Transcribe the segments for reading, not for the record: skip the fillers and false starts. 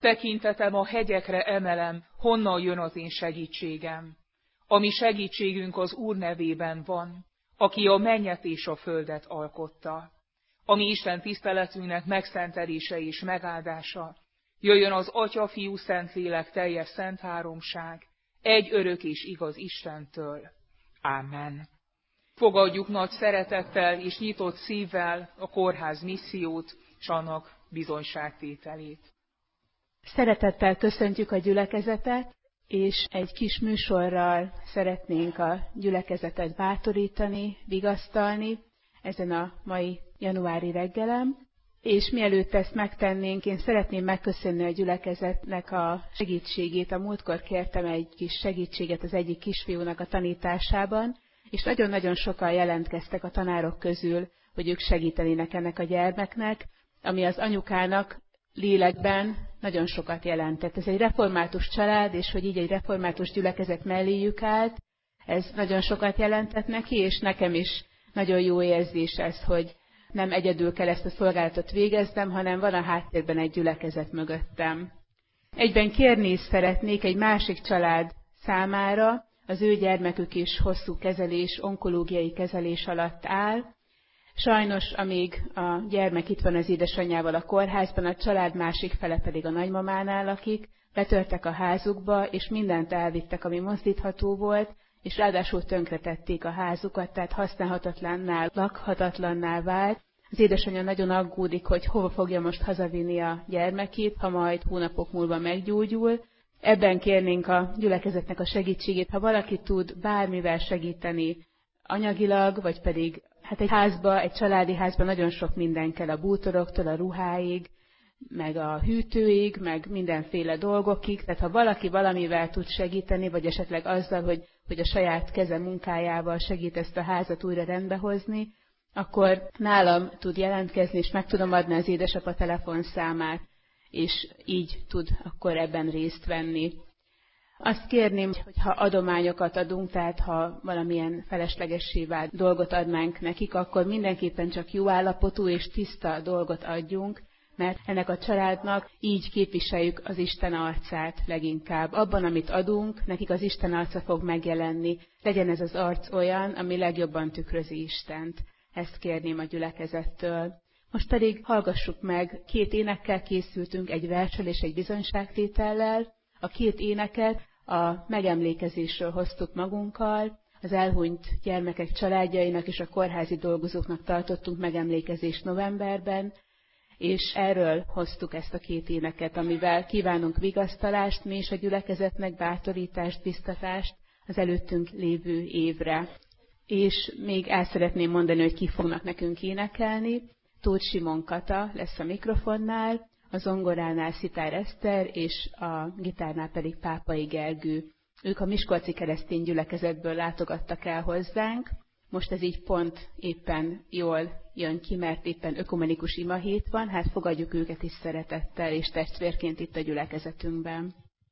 Tekintetem a hegyekre emelem, honnan jön az én segítségem. A mi segítségünk az Úr nevében van, aki a mennyet és a földet alkotta. A mi Isten tiszteletünknek megszentelése és megáldása jöjjön az Atya, Fiú, Szentlélek teljes szent háromság, egy örök és igaz Istentől. Ámen. Fogadjuk nagy szeretettel és nyitott szívvel a kórház missziót és annak bizonyságtételét. Szeretettel köszöntjük a gyülekezetet, és egy kis műsorral szeretnénk a gyülekezetet bátorítani, vigasztalni ezen a mai januári reggelen. És mielőtt ezt megtennénk, én szeretném megköszönni a gyülekezetnek a segítségét. A múltkor kértem egy kis segítséget az egyik kisfiúnak a tanításában, és nagyon-nagyon sokan jelentkeztek a tanárok közül, hogy ők segítenének ennek a gyermeknek, ami az anyukának lélekben nagyon sokat jelentett. Ez egy református család, és hogy így egy református gyülekezet melléjük állt, ez nagyon sokat jelentett neki, és nekem is nagyon jó érzés ez, hogy nem egyedül kell ezt a szolgálatot végeznem, hanem van a háttérben egy gyülekezet mögöttem. Egyben kérni is szeretnék egy másik család számára, az ő gyermekük is hosszú kezelés, onkológiai kezelés alatt áll. Sajnos, amíg a gyermek itt van az édesanyjával a kórházban, a család másik fele pedig a nagymamánál lakik, betörtek a házukba, és mindent elvittek, ami mozdítható volt, és ráadásul tönkretették a házukat, tehát használhatatlanná, lakhatatlanná vált. Az édesanyja nagyon aggódik, hogy hova fogja most hazavinni a gyermekét, ha majd hónapok múlva meggyógyul. Ebben kérnénk a gyülekezetnek a segítségét, ha valaki tud bármivel segíteni anyagilag, vagy pedig egy házba, egy családi házban nagyon sok minden kell, a bútoroktól, a ruháig, meg a hűtőig, meg mindenféle dolgokig. Tehát ha valaki valamivel tud segíteni, vagy esetleg azzal, hogy a saját keze munkájával segít ezt a házat újra rendbehozni, akkor nálam tud jelentkezni, és meg tudom adni az édesapa telefonszámát, és így tud akkor ebben részt venni. Azt kérném, hogy ha adományokat adunk, tehát ha valamilyen feleslegessé vált dolgot adnánk nekik, akkor mindenképpen csak jó állapotú és tiszta dolgot adjunk, mert ennek a családnak így képviseljük az Isten arcát leginkább. Abban, amit adunk, nekik az Isten arca fog megjelenni. Legyen ez az arc olyan, ami legjobban tükrözi Istent. Ezt kérném a gyülekezettől. Most pedig hallgassuk meg, 2 énekkel készültünk, egy verssel és egy bizonyságtétellel. A 2 éneket a megemlékezésről hoztuk magunkkal, az elhunyt gyermekek családjainak és a kórházi dolgozóknak tartottunk megemlékezést novemberben, és erről hoztuk ezt a 2 éneket, amivel kívánunk vigasztalást, mi is a gyülekezetnek, bátorítást, biztatást az előttünk lévő évre. És még el szeretném mondani, hogy ki fognak nekünk énekelni. Tóth Simon Kata lesz a mikrofonnál, a zongoránál Szitár Eszter, és a gitárnál pedig Pápai Gergő. Ők a miskolci keresztény gyülekezetből látogattak el hozzánk. Most ez így pont éppen jól jön ki, mert éppen ökumenikus imahét van, hát fogadjuk őket is szeretettel és testvérként itt a gyülekezetünkben.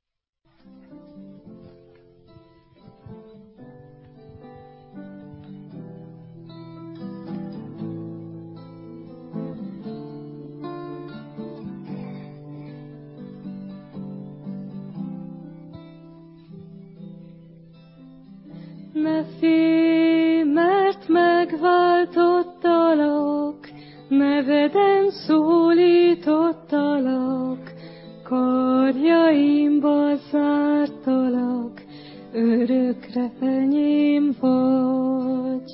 Ne félj, mert megváltottalak, neveden szólítottalak, karjaimba zártalak, örökre enyém vagy.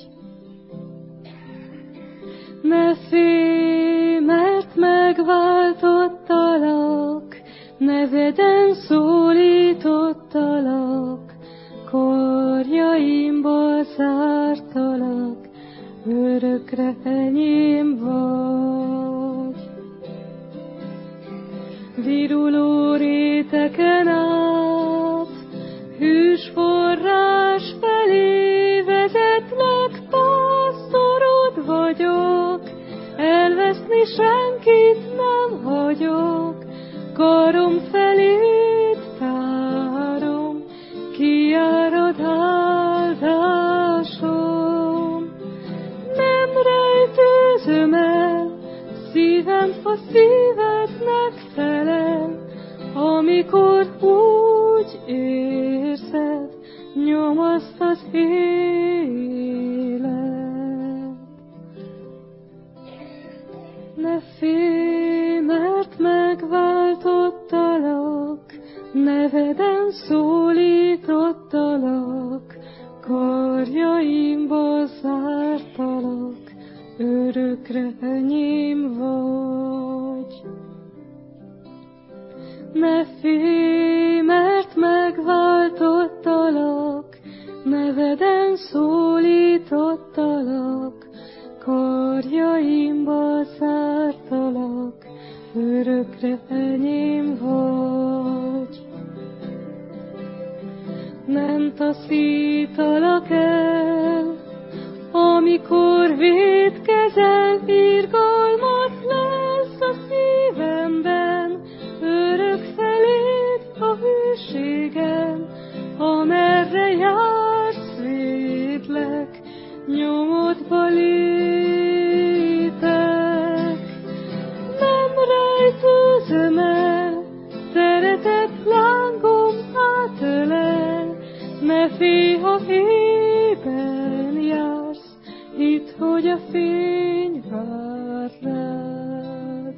Ne félj, mert megváltottalak, neveden szólítottalak, karjaimba zártalak, örökre enyém vagy. Viruló réteken át, hűs forrás felé vezetlek, pásztorod vagyok, elveszni senkit nem hagyok, karom felét tárom, kiárad áldásom. Nem rejtőzöm el, szívem a szívednek felel, amikor úgy érzed, nyomaszt az élet. Ne félj, mert megváltottalak, neveden szólítottalak, karjaimba zártalak, örökre enyém vagy. Ne félj, mert megváltottalak, neveden szólítottalak, karjaimba zártalak, örökre enyém vagy. Nem taszítalak el, amikor vétkezel, irgalmat lesz a szívemben, örök feléd a hűségem, amerre jársz, védlek, nyomodba lépek. Nem rejtőzöm el, szeretet lángom átölel, ne félj, ha éjben jársz, hidd, hogy a fény vár rád.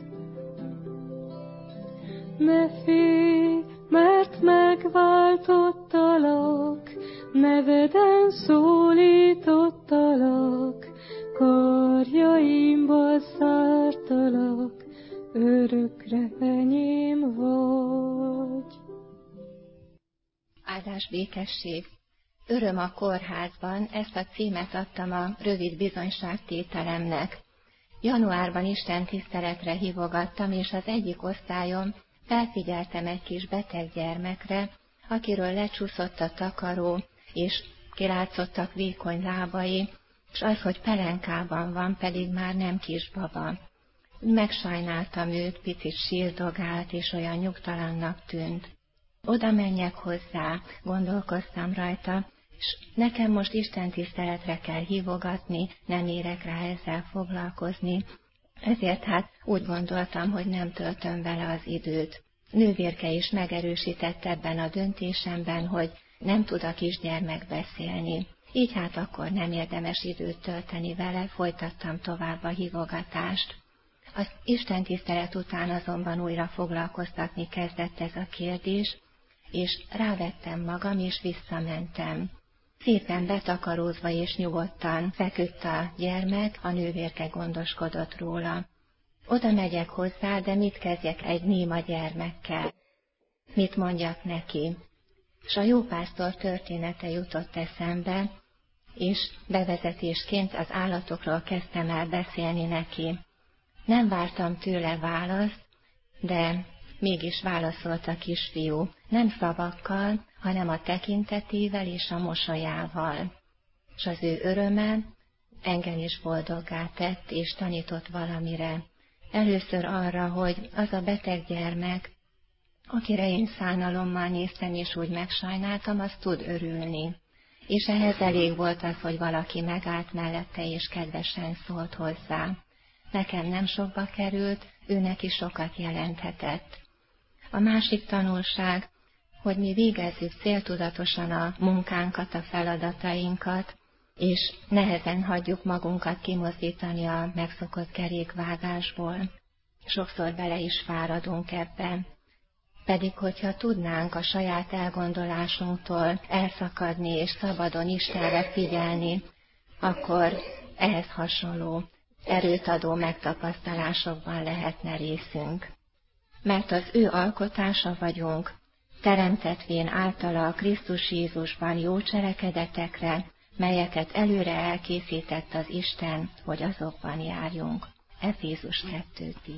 Ne félj, mert megváltottalak, neveden szólítottalak, karjaimba zártalak, örökre enyém vagy. Áldás, békesség! Öröm a kórházban, ezt a címet adtam a rövid bizonyságtételemnek. Januárban Isten tiszteletre hívogattam, és az egyik osztályon felfigyeltem egy kis beteg gyermekre, akiről lecsúszott a takaró, és kilátszottak vékony lábai, és az, hogy pelenkában van, pedig már nem kisbaba. Megsajnáltam őt, picit sírdogált, és olyan nyugtalannak tűnt. Oda menjek hozzá, gondolkoztam rajta, és nekem most istentiszteletre kell hívogatni, nem érek rá ezzel foglalkozni, ezért hát úgy gondoltam, hogy nem töltöm vele az időt. Nővérke is megerősített ebben a döntésemben, hogy nem tud a kisgyermek beszélni. Így hát akkor nem érdemes időt tölteni vele, folytattam tovább a hívogatást. Az istentisztelet után azonban újra foglalkoztatni kezdett ez a kérdés, és rávettem magam, és visszamentem. Szépen betakarózva és nyugodtan feküdt a gyermek, a nővérke gondoskodott róla. Oda megyek hozzá, de mit kezdjek egy néma gyermekkel? Mit mondjak neki? S a jópásztor története jutott eszembe, és bevezetésként az állatokról kezdtem el beszélni neki. Nem vártam tőle választ, de mégis válaszolt a kisfiú, nem szavakkal, hanem a tekintetével és a mosolyával. És az ő öröme engem is boldoggá tett, és tanított valamire. Először arra, hogy az a beteg gyermek, akire én szánalommal néztem, és úgy megsajnáltam, az tud örülni. És ehhez elég volt az, hogy valaki megállt mellette, és kedvesen szólt hozzá. Nekem nem sokba került, ő neki sokat jelenthetett. A másik tanulság, hogy mi végezzük céltudatosan a munkánkat, a feladatainkat, és nehezen hagyjuk magunkat kimozdítani a megszokott kerékvágásból. Sokszor bele is fáradunk ebben. Pedig, hogyha tudnánk a saját elgondolásunktól elszakadni és szabadon Istenre figyelni, akkor ehhez hasonló, erőt adó megtapasztalásokban lehetne részünk. Mert az ő alkotása vagyunk, teremtetvén általa a Krisztus Jézusban jó cselekedetekre, melyeket előre elkészített az Isten, hogy azokban járjunk. Efézus 2:10.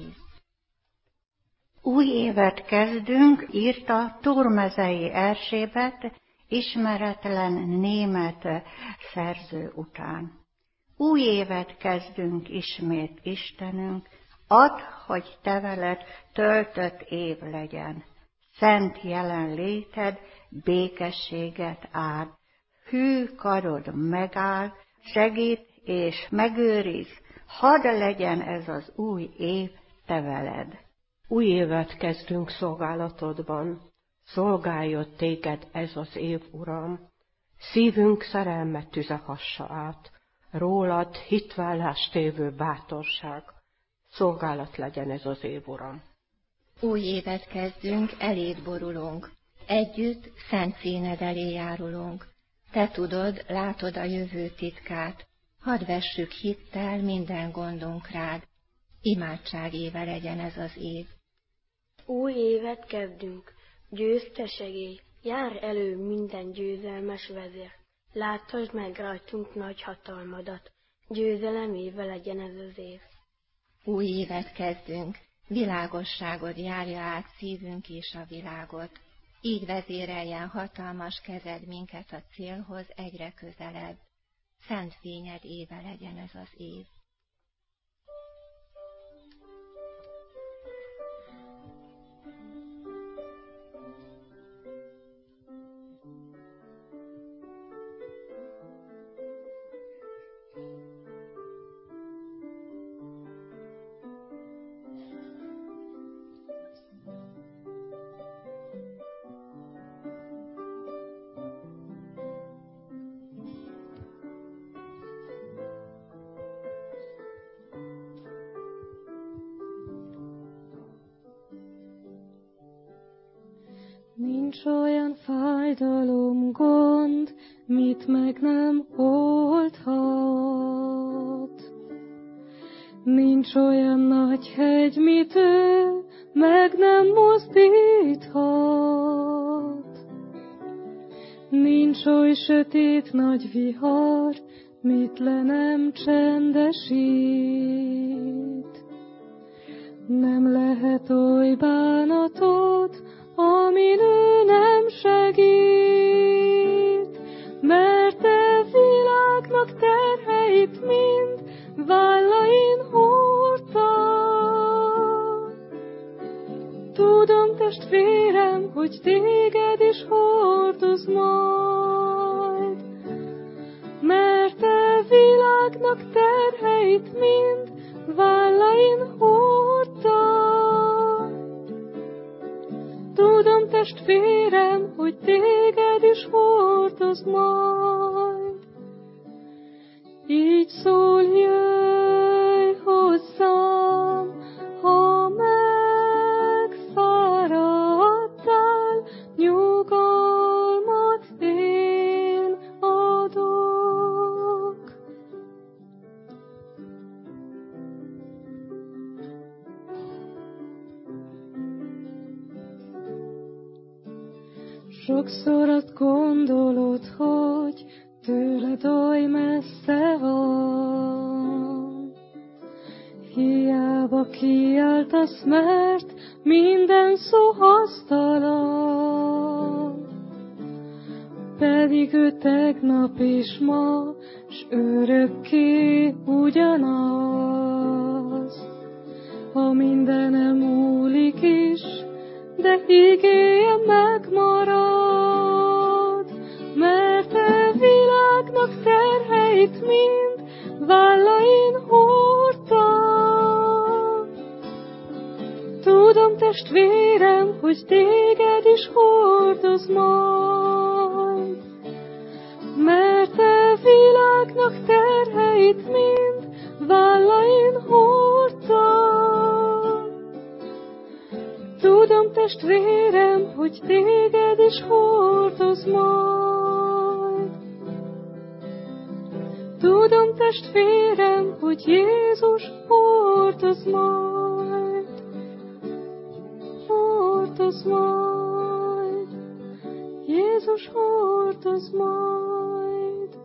Új évet kezdünk, írta Turmezei Erzsébet, ismeretlen német szerző után. Új évet kezdünk ismét, Istenünk, add, hogy te veled töltött év legyen. Szent jelenléted békességet áld, hű karod megáll, segít és megőriz, hadd legyen ez az új év te veled. Új évet kezdünk szolgálatodban. Szolgáljon téged ez az év, Uram, szívünk szerelmet tüze hassa át, rólad hitvállást tévő bátorság, szolgálat legyen ez az év, Uram. Új évet kezdünk, eléd borulunk, együtt szent színed elé járulunk. Te tudod, látod a jövő titkát, hadd vessük hittel minden gondunk rád. Imádság éve legyen ez az év. Új évet kezdünk, győztes segély, jár elő minden győzelmes vezér. Láttasd meg rajtunk nagy hatalmadat, győzelem éve legyen ez az év. Új évet kezdünk, világosságod járja át szívünk és a világot. Így vezéreljen hatalmas kezed minket a célhoz egyre közelebb. Szent fényed éve legyen ez az év. Nincs olyan fájdalom, gond, mit meg nem oldhat. Nincs olyan nagy hegy, mit ő meg nem mozdíthat. Nincs oly sötét nagy vihar, mit le nem csendesít. Nem lehet oly bánatod, amin ő nem segít, mert te világnak terheit mind vállain hordta. Tudom, testvérem, hogy téged is hordoz majd, mert te világnak terheit mind vállain hordta. Tudom, testvérem, hogy téged is hordoz majd. Így szól, jöjj hozzám, ha megfáradtál, nyugalmat én adok. Sokszor azt gondolod, hogy tőled oly messze van. Hiába kiáltasz, mert minden szó hasztalan. Pedig ő tegnap és ma, s örökké ugyanaz. Ha mindenem múlik is, de igéje megmarad, mert te világnak terheit mind vállain hordta. Tudom, testvérem, hogy téged is hordoz majd, mert te világnak terheit mind vállain hordta. Tudom, testvérem, hogy téged is hordoz majd. Tudom, testvérem, hogy Jézus hordoz majd. Hordoz majd. Jézus hordoz majd.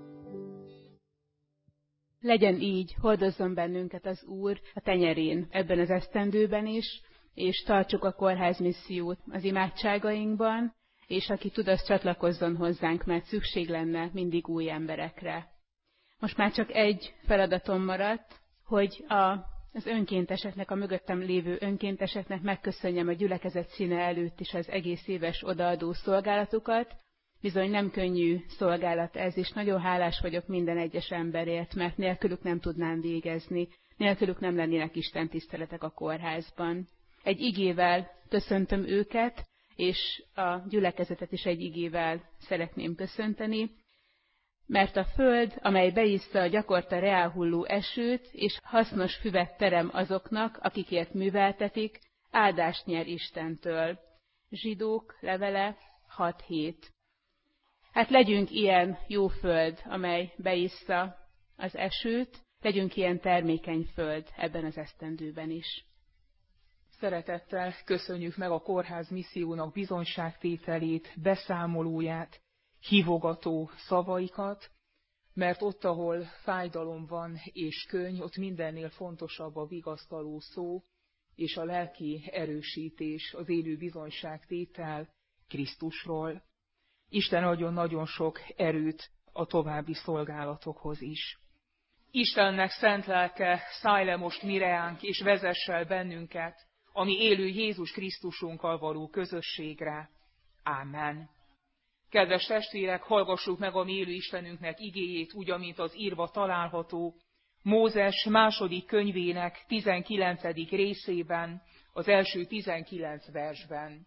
Legyen így, hordozzon bennünket az Úr a tenyerén ebben az esztendőben is, és tartsuk a kórházmissziót az imádságainkban, és aki tud, az csatlakozzon hozzánk, mert szükség lenne mindig új emberekre. Most már csak egy feladatom maradt, hogy az önkénteseknek, a mögöttem lévő önkénteseknek megköszönjem a gyülekezet színe előtt is az egész éves odaadó szolgálatukat. Bizony nem könnyű szolgálat ez, és nagyon hálás vagyok minden egyes emberért, mert nélkülük nem tudnám végezni, nélkülük nem lennének istentiszteletek a kórházban. Egy igével köszöntöm őket, és a gyülekezetet is egy igével szeretném köszönteni, mert a föld, amely beissza a gyakorta reálhulló esőt, és hasznos füvet terem azoknak, akikért műveltetik, áldást nyer Istentől. Zsidók levele 6:7. Hát legyünk ilyen jó föld, amely beissza az esőt, legyünk ilyen termékeny föld ebben az esztendőben is. Szeretettel köszönjük meg a kórház missziónak bizonyságtételét, beszámolóját, hívogató szavaikat, mert ott, ahol fájdalom van és könny, ott mindennél fontosabb a vigasztaló szó és a lelki erősítés, az élő bizonyságtétel Krisztusról. Isten adjon nagyon sok erőt a további szolgálatokhoz is. Istennek szent lelke, szállj le most mi reánk, és vezess el bennünket a mi élő Jézus Krisztusunkkal való közösségre. Ámen. Kedves testvérek, hallgassuk meg a mi élő Istenünknek igéjét, úgy, amint az írva található Mózes második könyvének 19. részében, az első 19 versben.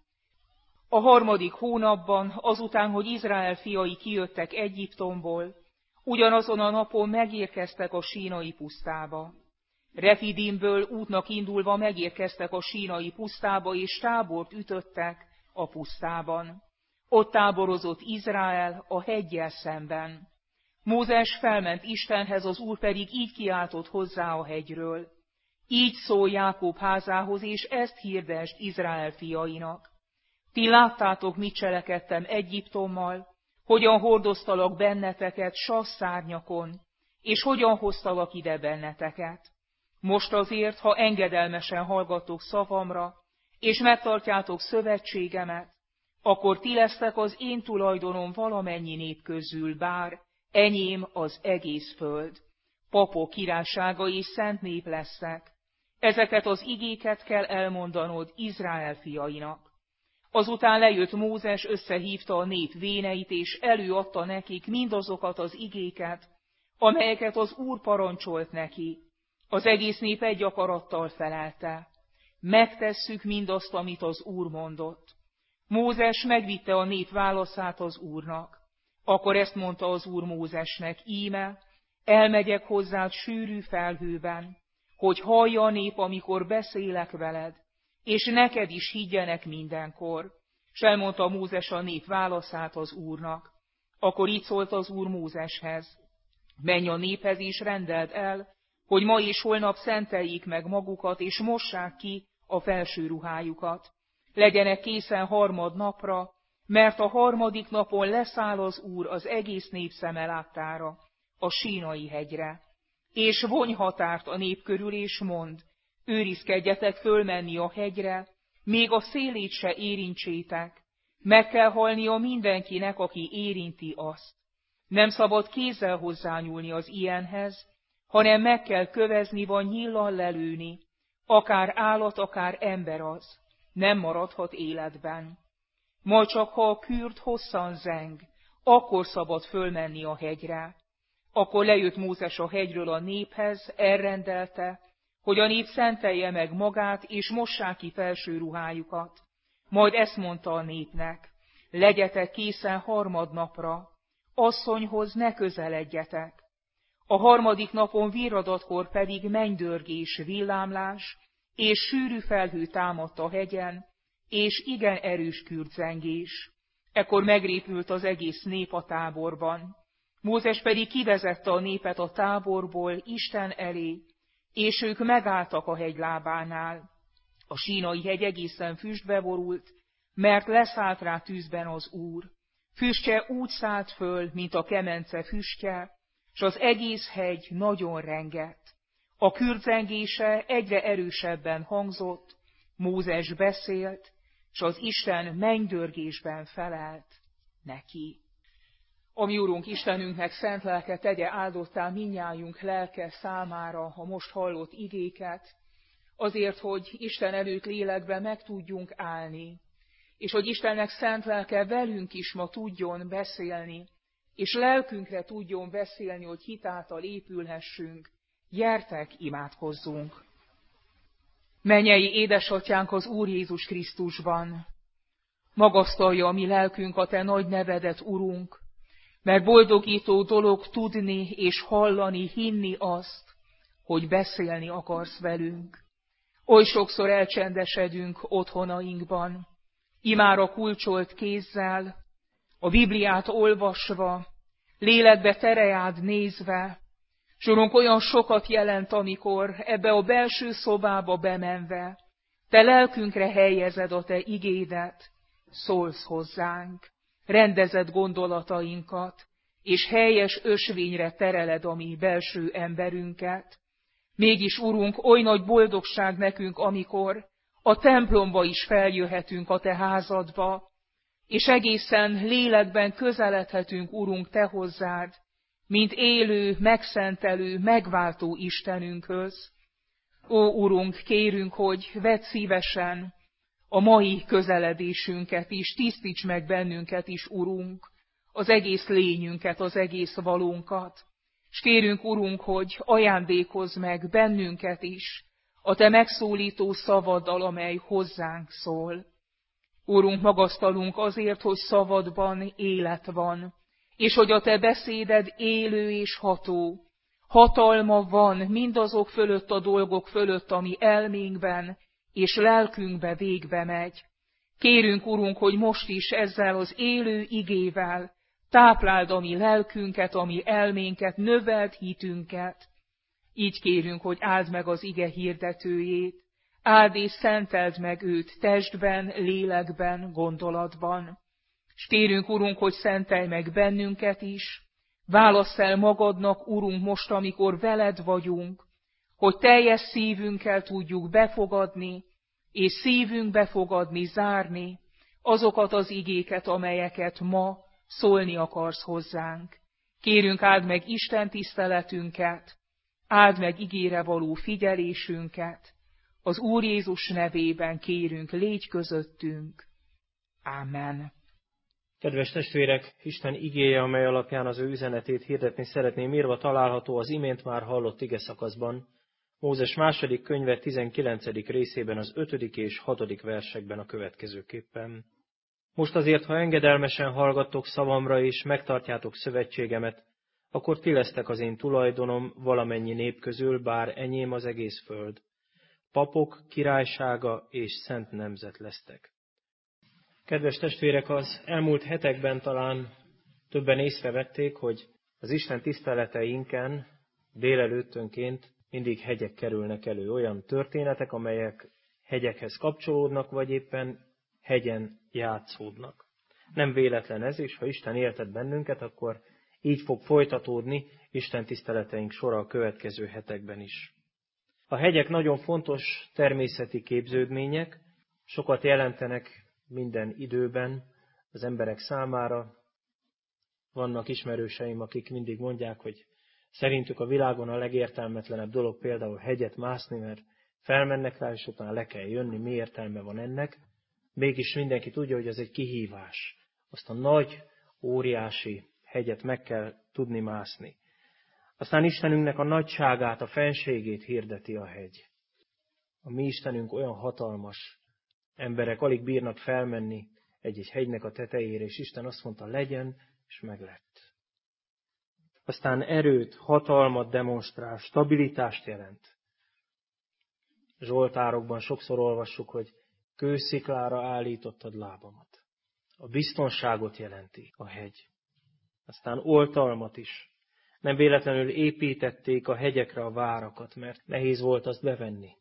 A 3. hónapban, azután, hogy Izrael fiai kijöttek Egyiptomból, ugyanazon a napon megérkeztek a sínai pusztába. Refidimből útnak indulva megérkeztek a sínai pusztába, és tábort ütöttek a pusztában. Ott táborozott Izrael a heggyel szemben. Mózes felment Istenhez, az Úr pedig így kiáltott hozzá a hegyről. Így szól Jákob házához, és ezt hirdesd Izrael fiainak. Ti láttátok, mit cselekedtem Egyiptommal, hogyan hordoztalak benneteket sasszárnyakon, és hogyan hoztalak ide benneteket. Most azért, ha engedelmesen hallgattok szavamra, és megtartjátok szövetségemet, akkor ti lesztek az én tulajdonom valamennyi nép közül, bár enyém az egész föld. Papok királysága és szent nép lesztek. Ezeket az igéket kell elmondanod Izrael fiainak. Azután lejött Mózes, összehívta a nép véneit, és előadta nekik mindazokat az igéket, amelyeket az Úr parancsolt neki. Az egész nép egy akarattal felelte. Megtesszük mindazt, amit az Úr mondott. Mózes megvitte a nép válaszát az Úrnak. Akkor ezt mondta az Úr Mózesnek, íme, elmegyek hozzád sűrű felhőben, hogy hallja a nép, amikor beszélek veled, és neked is higgyenek mindenkor. S elmondta Mózes a nép válaszát az Úrnak. Akkor így szólt az Úr Mózeshez, menj a néphez és rendeld el, hogy ma és holnap szenteljék meg magukat, és mossák ki a felső ruhájukat. Legyenek készen harmadnapra, mert a 3. napon leszáll az Úr az egész nép szeme láttára, a Sínai hegyre. És vonj határt a nép körül, és mondd, őrizkedjetek fölmenni a hegyre, még a szélét se érintsétek. Meg kell halnia mindenkinek, aki érinti azt. Nem szabad kézzel hozzányúlni az ilyenhez, hanem meg kell kövezni vagy nyíllal lelőni, akár állat, akár ember az, nem maradhat életben. Majd csak ha a kürt hosszan zeng, akkor szabad fölmenni a hegyre. Akkor lejött Mózes a hegyről a néphez, elrendelte, hogy a nép szentelje meg magát, és mossák ki felső ruhájukat. Majd ezt mondta a népnek, legyetek készen harmadnapra, asszonyhoz ne közeledjetek. A 3. napon virradatkor pedig mennydörgés, villámlás, és sűrű felhő támadt a hegyen, és igen erős kürtzengés. Ekkor megrépült az egész nép a táborban. Mózes pedig kivezette a népet a táborból Isten elé, és ők megálltak a hegy lábánál. A Sínai hegy egészen füstbe borult, mert leszállt rá tűzben az Úr. Füstje úgy szállt föl, mint a kemence füstje, s az egész hegy nagyon rengett. A kürtzengése egyre erősebben hangzott, Mózes beszélt, s az Isten mennydörgésben felelt neki. A mi Urunk Istenünknek szent lelke tegye áldottá mindnyájunk lelke számára a most hallott igéket, azért, hogy Isten előtt lélekben meg tudjunk állni, és hogy Istennek szent lelke velünk is ma tudjon beszélni, és lelkünkre tudjon beszélni, hogy hitáltal épülhessünk. Gyertek, imádkozzunk! Mennyei édesatyánk az Úr Jézus Krisztusban! Magasztalja a mi lelkünk a te nagy nevedet, Urunk, mert boldogító dolog tudni és hallani, hinni azt, hogy beszélni akarsz velünk. Oly sokszor elcsendesedünk otthonainkban, imára kulcsolt kézzel, a Bibliát olvasva, lélekbe tereád nézve, s Urunk, olyan sokat jelent, amikor ebbe a belső szobába bemenve, te lelkünkre helyezed a te igédet, szólsz hozzánk, rendezed gondolatainkat, és helyes ösvényre tereled a mi belső emberünket. Mégis, Urunk, oly nagy boldogság nekünk, amikor a templomba is feljöhetünk a te házadba, és egészen lélekben közeledhetünk, Urunk, te hozzád, mint élő, megszentelő, megváltó Istenünkhöz. Ó, Urunk, kérünk, hogy vedd szívesen a mai közeledésünket is, tisztíts meg bennünket is, Urunk, az egész lényünket, az egész valónkat. És kérünk, Urunk, hogy ajándékozz meg bennünket is a te megszólító szavaddal, amely hozzánk szól. Urunk, magasztalunk azért, hogy szavadban élet van, és hogy a te beszéded élő és ható. Hatalma van mindazok fölött a dolgok fölött, ami elménkben és lelkünkbe végbe megy. Kérünk, Urunk, hogy most is ezzel az élő igével tápláld a mi lelkünket, a mi elménket, növeld hitünket. Így kérünk, hogy áld meg az ige hirdetőjét, áld és szenteld meg őt testben, lélekben, gondolatban. És kérünk, Urunk, hogy szentelj meg bennünket is, válassz el magadnak, Urunk, most, amikor veled vagyunk, hogy teljes szívünkkel tudjuk befogadni, és szívünkbe fogadni, zárni azokat az igéket, amelyeket ma szólni akarsz hozzánk. Kérünk, áld meg Isten tiszteletünket, áld meg igére való figyelésünket, az Úr Jézus nevében kérünk, légy közöttünk. Ámen. Kedves testvérek, Isten igéje, amely alapján az ő üzenetét hirdetni szeretném, írva található az imént már hallott igeszakaszban, Mózes második könyve 19. részében az 5. és 6. versekben a következőképpen. Most azért, ha engedelmesen hallgattok szavamra és megtartjátok szövetségemet, akkor ti lesztek az én tulajdonom valamennyi nép közül, bár enyém az egész föld. Papok, királysága és szent nemzet lesztek. Kedves testvérek, az elmúlt hetekben talán többen észrevették, hogy az Isten tiszteleteinken délelőttönként mindig hegyek kerülnek elő, olyan történetek, amelyek hegyekhez kapcsolódnak, vagy éppen hegyen játszódnak. Nem véletlen ez, és ha Isten éltet bennünket, akkor így fog folytatódni Isten tiszteleteink sora a következő hetekben is. A hegyek nagyon fontos természeti képződmények, sokat jelentenek minden időben az emberek számára. Vannak ismerőseim, akik mindig mondják, hogy szerintük a világon a legértelmetlenebb dolog például hegyet mászni, mert felmennek rá, és utána le kell jönni, mi értelme van ennek. Mégis mindenki tudja, hogy ez egy kihívás. Azt a nagy, óriási hegyet meg kell tudni mászni. Aztán Istenünknek a nagyságát, a fenségét hirdeti a hegy. A mi Istenünk olyan hatalmas, emberek alig bírnak felmenni egy-egy hegynek a tetejére, és Isten azt mondta, legyen, és meglett. Aztán erőt, hatalmat demonstrál, stabilitást jelent. Zsoltárokban sokszor olvassuk, hogy kősziklára állítottad lábamat. A biztonságot jelenti a hegy. Aztán oltalmat is. Nem véletlenül építették a hegyekre a várakat, mert nehéz volt azt bevenni.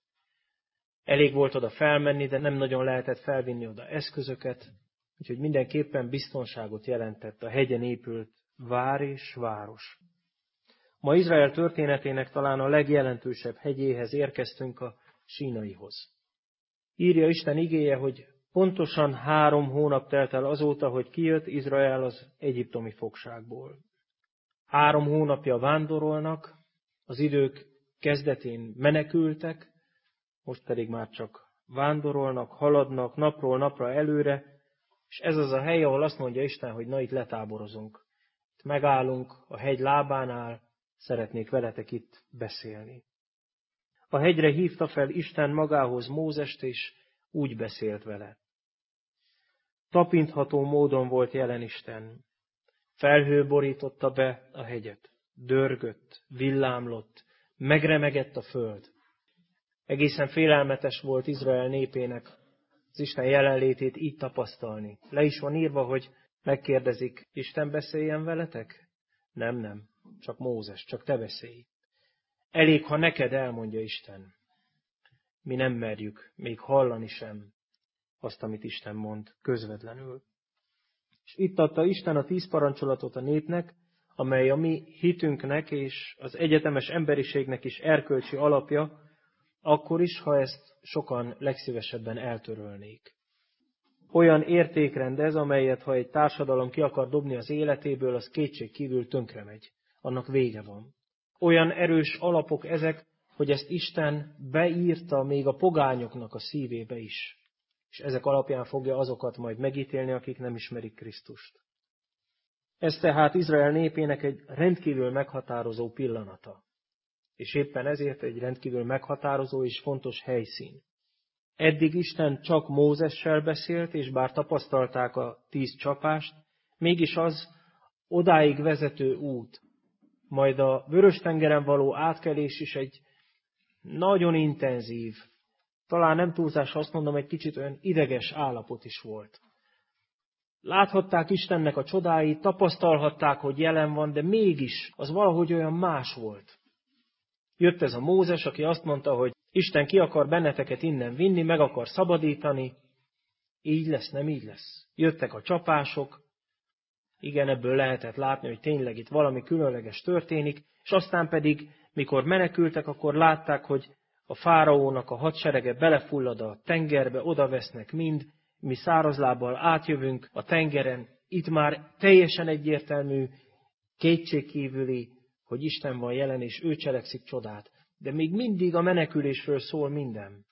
Elég volt oda felmenni, de nem nagyon lehetett felvinni oda eszközöket, úgyhogy mindenképpen biztonságot jelentett a hegyen épült vár és város. Ma Izrael történetének talán a legjelentősebb hegyéhez érkeztünk, a Sínaihoz. Írja Isten igéje, hogy pontosan 3 hónap telt el azóta, hogy kijött Izrael az egyiptomi fogságból. 3 hónapja vándorolnak, az idők kezdetén menekültek, most pedig már csak vándorolnak, haladnak napról napra előre, és ez az a hely, ahol azt mondja Isten, hogy na itt letáborozunk. Itt megállunk a hegy lábánál, szeretnék veletek itt beszélni. A hegyre hívta fel Isten magához Mózest, és úgy beszélt vele. Tapintható módon volt jelen Isten. Felhő borította be a hegyet, dörgött, villámlott, megremegett a föld. Egészen félelmetes volt Izrael népének az Isten jelenlétét így tapasztalni. Le is van írva, hogy megkérdezik, Isten beszéljen veletek? Nem, csak Mózes, csak te beszélj. Elég, ha neked elmondja Isten. Mi nem merjük még hallani sem azt, amit Isten mond közvetlenül. És itt adta Isten a 10 parancsolatot a népnek, amely a mi hitünknek és az egyetemes emberiségnek is erkölcsi alapja, akkor is, ha ezt sokan legszívesebben eltörölnék. Olyan értékrend ez, amelyet, ha egy társadalom ki akar dobni az életéből, az kétségkívül tönkre megy. Annak vége van. Olyan erős alapok ezek, hogy ezt Isten beírta még a pogányoknak a szívébe is. És ezek alapján fogja azokat majd megítélni, akik nem ismerik Krisztust. Ez tehát Izrael népének egy rendkívül meghatározó pillanata. És éppen ezért egy rendkívül meghatározó és fontos helyszín. Eddig Isten csak Mózessel beszélt, és bár tapasztalták a 10 csapást, mégis az odáig vezető út, majd a Vörös-tengeren való átkelés is egy nagyon intenzív, talán nem túlzás azt mondom, egy kicsit olyan ideges állapot is volt. Láthatták Istennek a csodáit, tapasztalhatták, hogy jelen van, de mégis az valahogy olyan más volt. Jött ez a Mózes, aki azt mondta, hogy Isten ki akar benneteket innen vinni, meg akar szabadítani. Így lesz, nem így lesz. Jöttek a csapások, igen, ebből lehetett látni, hogy tényleg itt valami különleges történik, és aztán pedig, mikor menekültek, akkor látták, hogy a fáraónak a hadserege belefullad a tengerbe, oda vesznek mind, mi szárazlábbal átjövünk a tengeren. Itt már teljesen egyértelmű, kétségkívüli, hogy Isten van jelen, és ő cselekszik csodát. De még mindig a menekülésről szól minden.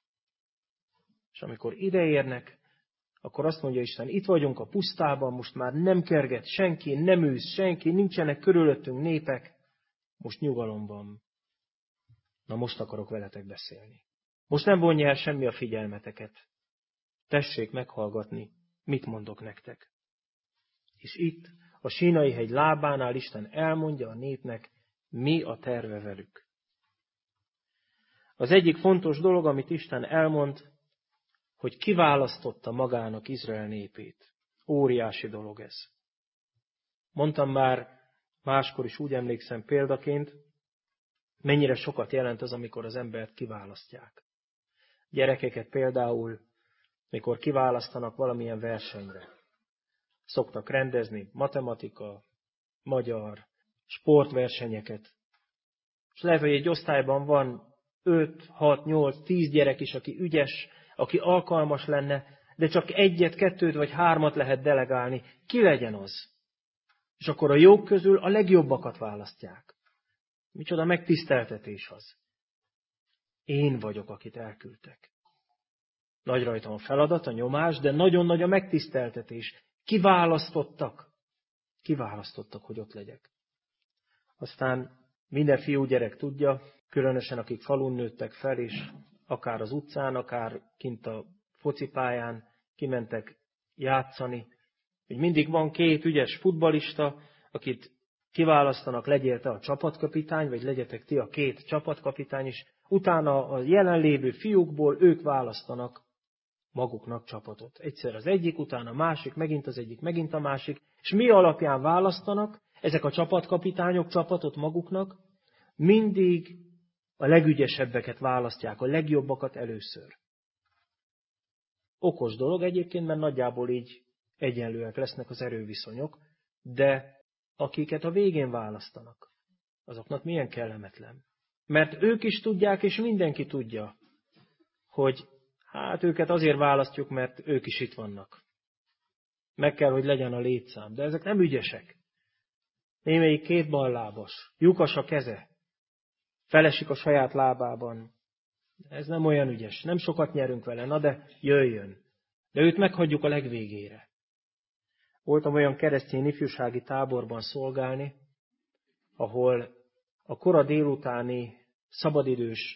És amikor ideérnek, akkor azt mondja Isten, itt vagyunk a pusztában, most már nem kerget senki, nem űz senki, nincsenek körülöttünk népek, most nyugalom van. Na most akarok veletek beszélni. Most nem vonja el semmi a figyelmeteket. Tessék meghallgatni, mit mondok nektek. És itt, a Sínai hegy lábánál Isten elmondja a népnek, mi a terve velük. Az egyik fontos dolog, amit Isten elmond, hogy kiválasztotta magának Izrael népét. Óriási dolog ez. Mondtam már máskor is, úgy emlékszem példaként, mennyire sokat jelent az, amikor az embert kiválasztják. Gyerekeket például, mikor kiválasztanak valamilyen versenyre. Szoktak rendezni matematika, magyar, sportversenyeket. És lehet, hogy egy osztályban van 5, 6, 8, 10 gyerek is, aki ügyes, aki alkalmas lenne, de csak 1, 2 vagy 3 lehet delegálni. Ki legyen az? És akkor a jók közül a legjobbakat választják. Micsoda megtiszteltetés az. Én vagyok, akit elküldtek. Nagy rajtam a feladat, a nyomás, de nagyon nagy a megtiszteltetés. Kiválasztottak, hogy ott legyek. Aztán minden fiúgyerek tudja, különösen akik falun nőttek fel, és akár az utcán, akár kint a focipályán kimentek játszani, hogy mindig van 2 ügyes futballista, akit kiválasztanak, legyél te a csapatkapitány, vagy legyetek ti a 2 csapatkapitány is. Utána a jelenlévő fiúkból ők választanak maguknak csapatot. Egyszer az egyik, utána a másik, megint az egyik, megint a másik. És mi alapján választanak ezek a csapatkapitányok csapatot maguknak? Mindig a legügyesebbeket választják, a legjobbakat először. Okos dolog egyébként, mert nagyjából így egyenlőek lesznek az erőviszonyok, de akiket a végén választanak, azoknak milyen kellemetlen. Mert ők is tudják, és mindenki tudja, hogy hát őket azért választjuk, mert ők is itt vannak. Meg kell, hogy legyen a létszám, de ezek nem ügyesek. Némelyik 2 ballábas, lyukas a keze, felesik a saját lábában. Ez nem olyan ügyes, nem sokat nyerünk vele, na de jöjjön. De őt meghagyjuk a legvégére. Voltam olyan keresztény ifjúsági táborban szolgálni, ahol a kora délutáni szabadidős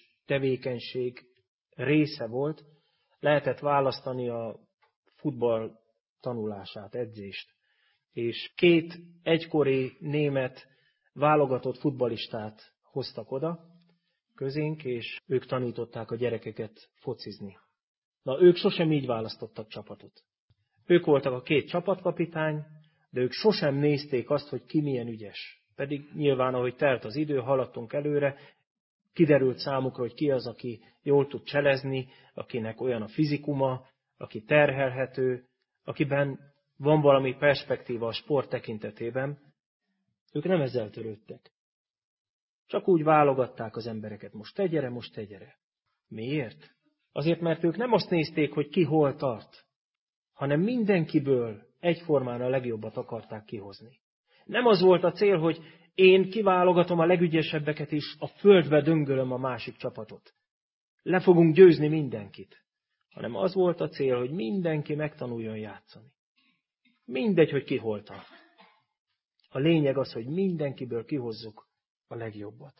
tevékenység része volt, lehetett választani a futball tanulását, edzést. És 2 egykori német válogatott futballistát hoztak oda közénk, és ők tanították a gyerekeket focizni. Na, ők sosem így választottak csapatot. Ők voltak a 2 csapatkapitány, de ők sosem nézték azt, hogy ki milyen ügyes. Pedig nyilván, ahogy telt az idő, haladtunk előre, kiderült számukra, hogy ki az, aki jól tud cselezni, akinek olyan a fizikuma, aki terhelhető, akiben van valami perspektíva a sport tekintetében. Ők nem ezzel törődtek. Csak úgy válogatták az embereket, most te gyere, most te gyere. Miért? Azért, mert ők nem azt nézték, hogy ki hol tart, hanem mindenkiből egyformán a legjobbat akarták kihozni. Nem az volt a cél, hogy én kiválogatom a legügyesebbeket is, a földbe döngölöm a másik csapatot. Le fogunk győzni mindenkit. Hanem az volt a cél, hogy mindenki megtanuljon játszani. Mindegy, hogy ki hol tart. A lényeg az, hogy mindenkiből kihozzuk a legjobbat.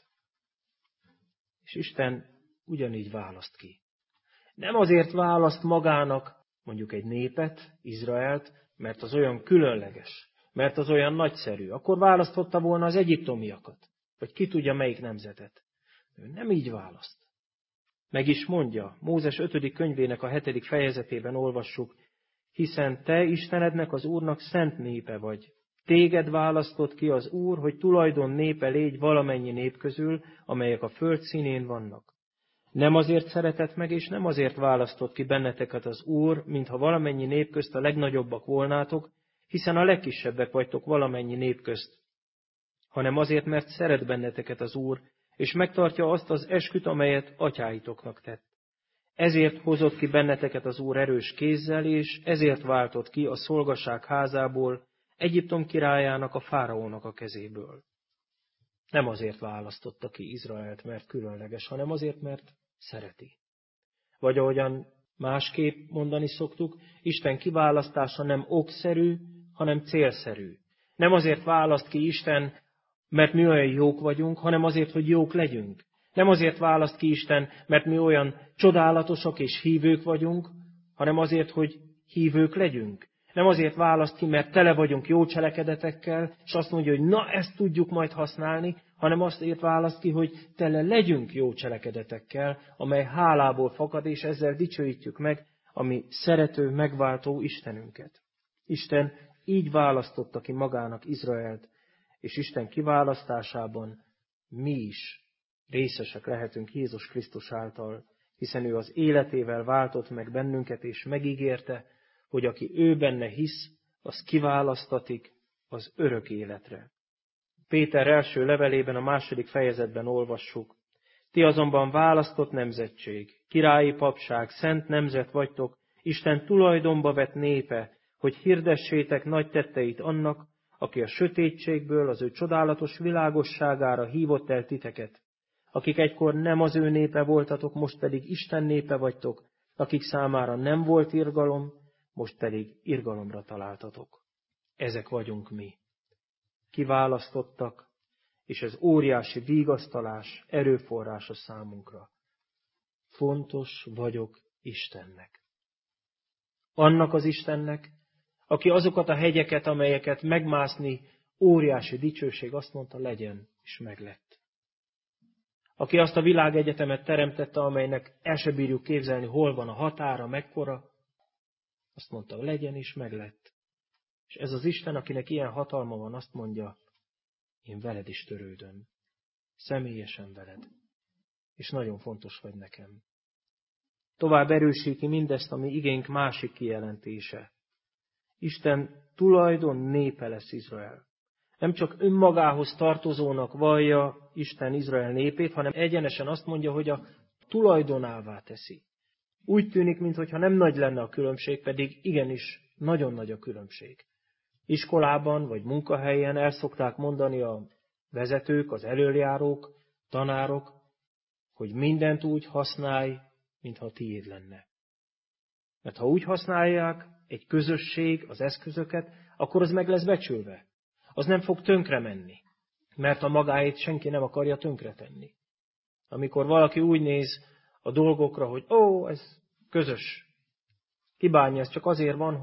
És Isten ugyanígy választ ki. Nem azért választ magának mondjuk egy népet, Izraelt, mert az olyan különleges, mert az olyan nagyszerű. Akkor választhatta volna az egyiptomiakat, vagy ki tudja melyik nemzetet. Ő nem így választ. Meg is mondja, Mózes 5. könyvének a 7. fejezetében olvassuk, hiszen te Istenednek, az Úrnak szent népe vagy. Téged választott ki az Úr, hogy tulajdon népe légy valamennyi nép közül, amelyek a föld színén vannak. Nem azért szeretett meg, és nem azért választott ki benneteket az Úr, mintha valamennyi nép közt a legnagyobbak volnátok, hiszen a legkisebbek vagytok valamennyi nép közt, hanem azért, mert szeret benneteket az Úr, és megtartja azt az esküt, amelyet atyáitoknak tett. Ezért hozott ki benneteket az Úr erős kézzel, és ezért váltott ki a szolgaság házából, Egyiptom királyának, a fáraónak a kezéből. Nem azért választotta ki Izraelt, mert különleges, hanem azért, mert szereti. Vagy ahogyan másképp mondani szoktuk, Isten kiválasztása nem okszerű, hanem célszerű. Nem azért választ ki Isten, mert mi olyan jók vagyunk, hanem azért, hogy jók legyünk. Nem azért választ ki Isten, mert mi olyan csodálatosak és hívők vagyunk, hanem azért, hogy hívők legyünk. Nem azért választ ki, mert tele vagyunk jó cselekedetekkel, és azt mondja, hogy na, ezt tudjuk majd használni, hanem azért választ ki, hogy tele legyünk jó cselekedetekkel, amely hálából fakad, és ezzel dicsőítjük meg a mi szerető, megváltó Istenünket. Isten így választotta ki magának Izraelt, és Isten kiválasztásában mi is részesek lehetünk Jézus Krisztus által, hiszen ő az életével váltott meg bennünket, és megígérte, hogy aki ő benne hisz, az kiválasztatik az örök életre. Péter első levelében, a 2. fejezetben olvassuk, ti azonban választott nemzetség, királyi papság, szent nemzet vagytok, Isten tulajdonba vett népe, hogy hirdessétek nagy tetteit annak, aki a sötétségből az ő csodálatos világosságára hívott el titeket, akik egykor nem az ő népe voltatok, most pedig Isten népe vagytok, akik számára nem volt irgalom, most pedig irgalomra találtatok. Ezek vagyunk mi. Kiválasztottak, és ez óriási vigasztalás, erőforrása számunkra. Fontos vagyok Istennek. Annak az Istennek, aki azokat a hegyeket, amelyeket megmászni óriási dicsőség, azt mondta, legyen, és meglett. Aki azt a világegyetemet teremtette, amelynek el se bírjuk képzelni, hol van a határa, mekkora, azt mondta, legyen, és meglett. És ez az Isten, akinek ilyen hatalma van, azt mondja, én veled is törődöm. Személyesen veled. És nagyon fontos vagy nekem. Tovább erősíti mindezt, ami igénk másik kijelentése. Isten tulajdon népe lesz Izrael. Nem csak önmagához tartozónak vallja Isten Izrael népét, hanem egyenesen azt mondja, hogy a tulajdonává teszi. Úgy tűnik, mintha nem nagy lenne a különbség, pedig igenis nagyon nagy a különbség. Iskolában vagy munkahelyen el szokták mondani a vezetők, az elöljárók, tanárok, hogy mindent úgy használj, mintha tiéd lenne. Mert ha úgy használják egy közösség az eszközöket, akkor az meg lesz becsülve. Az nem fog tönkre menni, mert a magáét senki nem akarja tönkretenni. Amikor valaki úgy néz a dolgokra, hogy ez közös, kibánja, ez csak azért van, hogy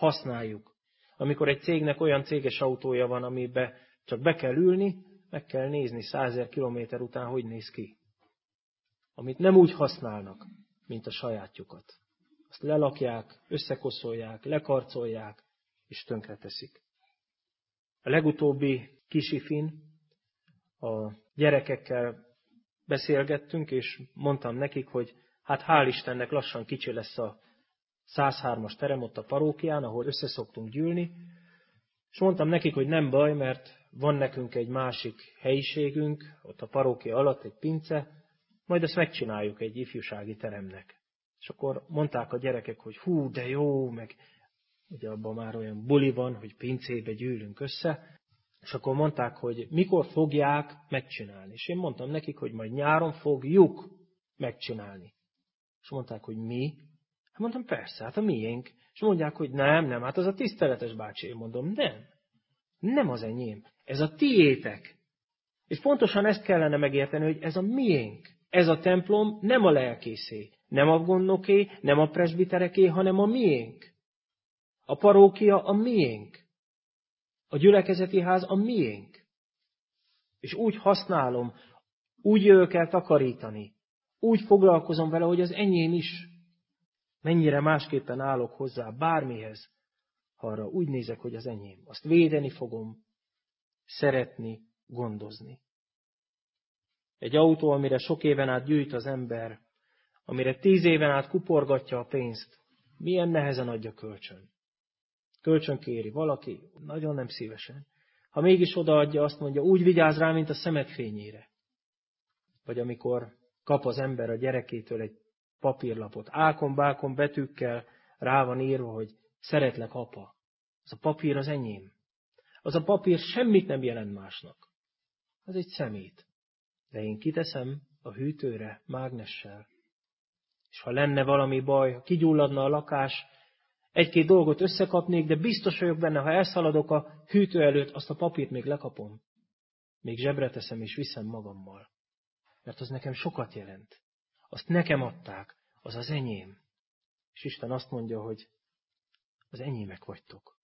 használjuk. Amikor egy cégnek olyan céges autója van, amiben csak be kell ülni, meg kell nézni 100 000 kilométer után, hogy néz ki. Amit nem úgy használnak, mint a sajátjukat. Azt lelakják, összekoszolják, lekarcolják, és tönkreteszik. A legutóbbi kisifin a gyerekekkel beszélgettünk, és mondtam nekik, hogy hát hál' Istennek lassan kicsi lesz a 103-as terem ott a parókián, ahol összeszoktunk gyűlni, és mondtam nekik, hogy nem baj, mert van nekünk egy másik helyiségünk, ott a parókia alatt egy pince, majd ezt megcsináljuk egy ifjúsági teremnek. És akkor mondták a gyerekek, hogy hú, de jó, meg ugye abban már olyan buli van, hogy pincébe gyűlünk össze, és akkor mondták, hogy mikor fogják megcsinálni. És én mondtam nekik, hogy majd nyáron fogjuk megcsinálni. És mondták, hogy mi? Hát mondtam, persze, hát a miénk. És mondják, hogy nem, hát az a tiszteletes bácsi. Én mondom, nem az enyém, ez a tiétek. És pontosan ezt kellene megérteni, hogy ez a miénk. Ez a templom nem a lelkészé, nem a gondnoké, nem a presbitereké, hanem a miénk. A parókia a miénk. A gyülekezeti ház a miénk. És úgy használom, úgy jövök el takarítani, úgy foglalkozom vele, hogy az enyém is. Mennyire másképpen állok hozzá bármihez, ha arra úgy nézek, hogy az enyém. Azt védeni fogom, szeretni, gondozni. Egy autó, amire sok éven át gyűjt az ember, amire 10 éven át kuporgatja a pénzt, milyen nehezen adja kölcsön. Kölcsön kéri valaki, nagyon nem szívesen. Ha mégis odaadja, azt mondja, úgy vigyáz rá, mint a szemed fényére. Vagy amikor kap az ember a gyerekétől egy papírlapot, ákon-bákon betűkkel rá van írva, hogy szeretlek, apa. Az a papír az enyém. Az a papír semmit nem jelent másnak. Az egy szemét. De én kiteszem a hűtőre mágnessel. És ha lenne valami baj, ha kigyulladna a lakás, egy-két dolgot összekapnék, de biztos vagyok benne, ha elszaladok a hűtő előtt, azt a papírt még lekapom. Még zsebre teszem és viszem magammal. Mert az nekem sokat jelent. Azt nekem adták, az az enyém. És Isten azt mondja, hogy az enyémek vagytok.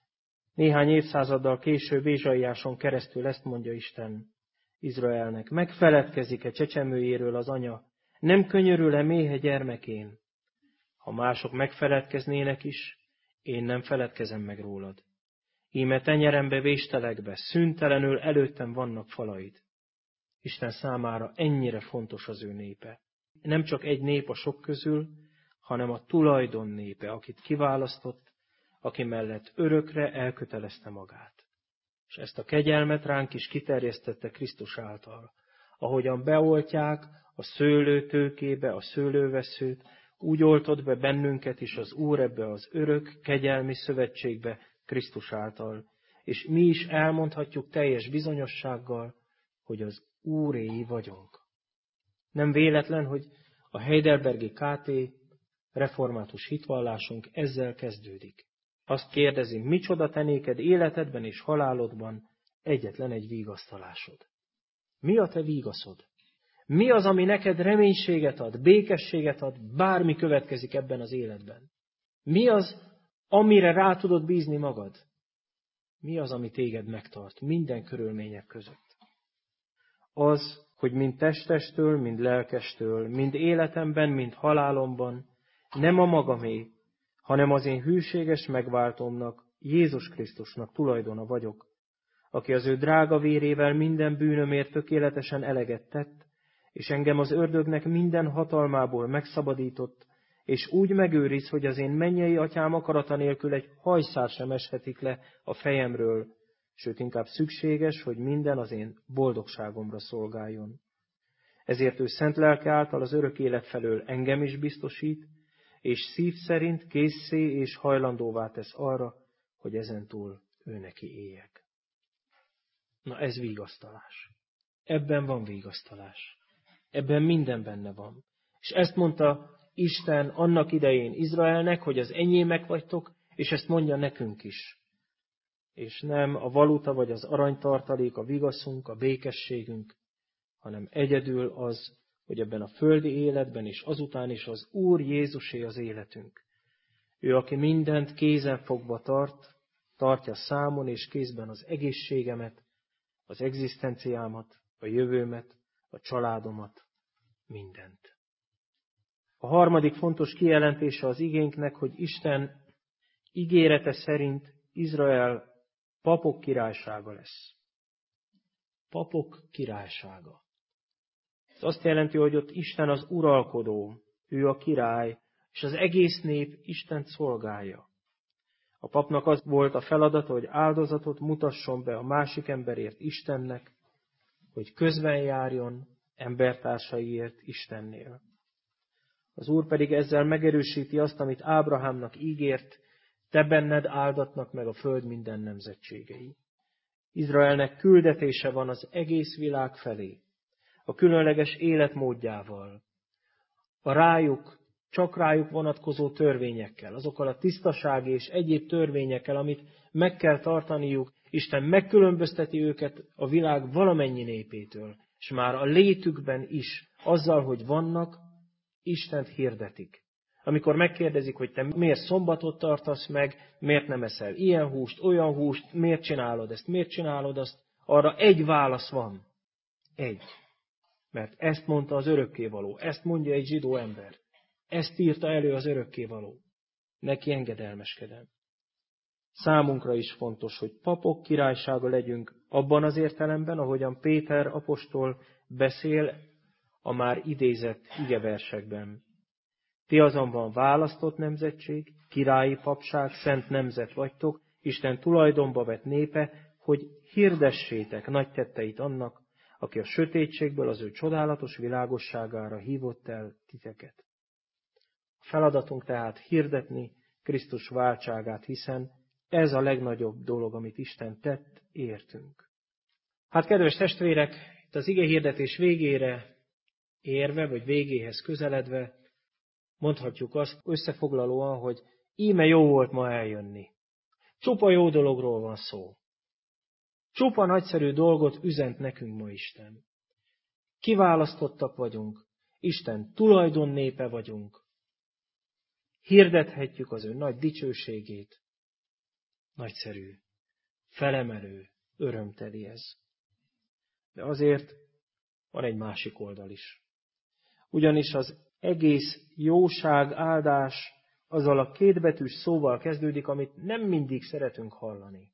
Néhány évszázaddal később Ézsaiáson keresztül ezt mondja Isten Izraelnek. Megfeledkezik-e csecsemőjéről az anya? Nem könyörül-e méhe gyermekén? Ha mások megfeledkeznének is, én nem feledkezem meg rólad. Íme tenyerembe, véstelegbe, szüntelenül előttem vannak falaid. Isten számára ennyire fontos az ő népe. Nem csak egy nép a sok közül, hanem a tulajdon népe, akit kiválasztott, aki mellett örökre elkötelezte magát. És ezt a kegyelmet ránk is kiterjesztette Krisztus által. Ahogyan beoltják a szőlőtőkébe a szőlőveszőt, úgy oltott be bennünket is az Úr ebbe az örök, kegyelmi szövetségbe Krisztus által. És mi is elmondhatjuk teljes bizonyossággal, hogy az Úréi vagyunk. Nem véletlen, hogy a Heidelbergi KT református hitvallásunk ezzel kezdődik. Azt kérdezi, micsoda te néked életedben és halálodban egyetlen egy vigasztalásod. Mi a te vigaszod? Mi az, ami neked reménységet ad, békességet ad, bármi következik ebben az életben? Mi az, amire rá tudod bízni magad? Mi az, ami téged megtart minden körülmények között? Az, hogy mind testestől, mind lelkestől, mind életemben, mind halálomban nem a magamé, hanem az én hűséges megváltómnak, Jézus Krisztusnak tulajdona vagyok, aki az ő drága vérével minden bűnömért tökéletesen eleget tett, és engem az ördögnek minden hatalmából megszabadított, és úgy megőriz, hogy az én mennyei atyám akarata nélkül egy hajszál sem eshetik le a fejemről, sőt inkább szükséges, hogy minden az én boldogságomra szolgáljon. Ezért ő szent lelke által az örök élet felől engem is biztosít, és szív szerint készé és hajlandóvá tesz arra, hogy ezentúl ő neki éljek. Na ez vigasztalás. Ebben van vigasztalás. Ebben minden benne van. És ezt mondta Isten annak idején Izraelnek, hogy az enyémek vagytok, és ezt mondja nekünk is. És nem a valuta vagy az aranytartalék, a vigaszunk, a békességünk, hanem egyedül az, hogy ebben a földi életben és azután is az Úr Jézusé az életünk. Ő, aki mindent kézen fogva tartja számon és kézben az egészségemet, az egzisztenciámat, a jövőmet, a családomat, mindent. A harmadik fontos kijelentése az igénknek, hogy Isten ígérete szerint Izrael papok királysága lesz. Papok királysága. Ez azt jelenti, hogy ott Isten az uralkodó, ő a király, és az egész nép Istent szolgálja. A papnak az volt a feladata, hogy áldozatot mutasson be a másik emberért Istennek, hogy közben járjon embertársaiért Istennél. Az Úr pedig ezzel megerősíti azt, amit Ábrahámnak ígért, te benned áldatnak meg a föld minden nemzetségei. Izraelnek küldetése van az egész világ felé, a különleges életmódjával, csak rájuk vonatkozó törvényekkel, azokkal a tisztasági és egyéb törvényekkel, amit meg kell tartaniuk. Isten megkülönbözteti őket a világ valamennyi népétől, és már a létükben is, azzal, hogy vannak, Istent hirdetik. Amikor megkérdezik, hogy te miért szombatot tartasz meg, miért nem eszel ilyen húst, olyan húst, miért csinálod ezt, miért csinálod azt, arra egy válasz van. Egy. Mert ezt mondta az örökkévaló, ezt mondja egy zsidó ember. Ezt írta elő az örökkévaló. Neki engedelmeskedem. Számunkra is fontos, hogy papok királysága legyünk abban az értelemben, ahogyan Péter apostol beszél a már idézett igeversekben. Ti azonban választott nemzetség, királyi papság, szent nemzet vagytok, Isten tulajdonba vett népe, hogy hirdessétek nagy tetteit annak, aki a sötétségből az ő csodálatos világosságára hívott el titeket. A feladatunk tehát hirdetni Krisztus váltságát, hiszen ez a legnagyobb dolog, amit Isten tett, értünk. Hát, kedves testvérek, itt az igehirdetés végére érve, vagy végéhez közeledve, mondhatjuk azt összefoglalóan, hogy íme jó volt ma eljönni. Csupa jó dologról van szó. Csupa nagyszerű dolgot üzent nekünk ma Isten. Kiválasztottak vagyunk, Isten tulajdon népe vagyunk. Hirdethetjük az ő nagy dicsőségét. Nagyszerű, felemelő, örömteli ez. De azért van egy másik oldal is. Ugyanis az egész jóság, áldás azzal a kétbetűs szóval kezdődik, amit nem mindig szeretünk hallani.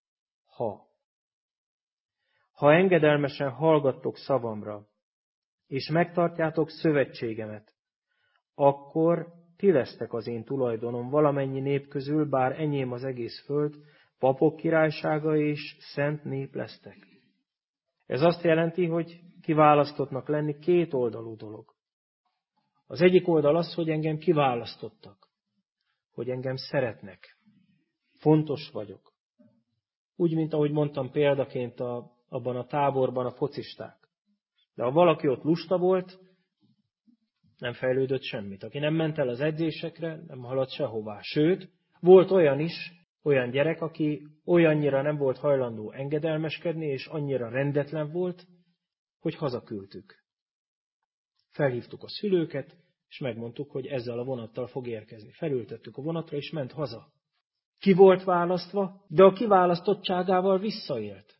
Ha engedelmesen hallgattok szavamra, és megtartjátok szövetségemet, akkor ti lesztek az én tulajdonom valamennyi nép közül, bár enyém az egész föld, papok királysága és szent nép lesztek. Ez azt jelenti, hogy kiválasztottnak lenni kétoldalú dolog. Az egyik oldal az, hogy engem kiválasztottak, hogy engem szeretnek, fontos vagyok. Úgy, mint ahogy mondtam példaként abban a táborban a focisták. De ha valaki ott lusta volt, nem fejlődött semmit. Aki nem ment el az edzésekre, nem haladt sehová. Sőt, volt olyan gyerek, aki olyannyira nem volt hajlandó engedelmeskedni, és annyira rendetlen volt, hogy hazaküldtük. Felhívtuk a szülőket, és megmondtuk, hogy ezzel a vonattal fog érkezni. Felültettük a vonatra, és ment haza. Ki volt választva, de a kiválasztottságával visszaélt.